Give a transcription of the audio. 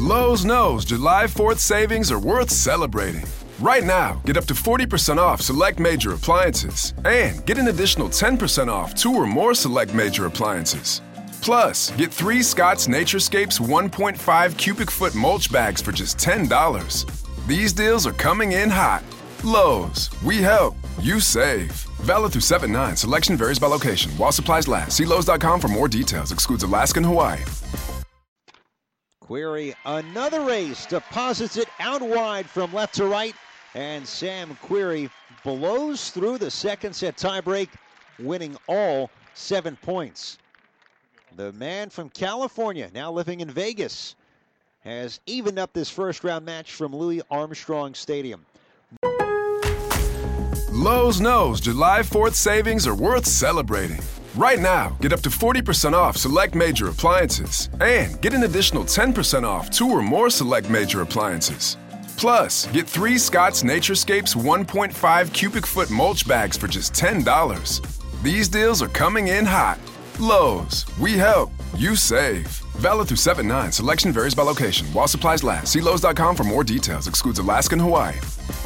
Lowe's knows July 4th savings are worth celebrating. Right now, get up to 40% off select major appliances and get an additional 10% off 2 or more select major appliances. Plus, get 3 Scott's Naturescapes 1.5 cubic foot mulch bags for just $10. These deals are coming in hot. Lowe's, we help, you save. Valid through 7/9. Selection varies by location. While supplies last. See Lowe's.com for more details. Excludes Alaska and Hawaii. Query, another race, deposits it out wide from left to right, and Sam Query blows through the second set tiebreak, winning all 7 points. The man from California, now living in Vegas, has evened up this first round match from Louis Armstrong Stadium. Lowe's knows July 4th savings are worth celebrating. Right now, get up to 40% off select major appliances and get an additional 10% off 2 or more select major appliances. Plus, get 3 Scott's Naturescapes 1.5 cubic foot mulch bags for just $10. These deals are coming in hot. Lowe's, we help, you save. Valid through 7/9. Selection varies by location. While supplies last. See Lowe's.com for more details. Excludes Alaska and Hawaii.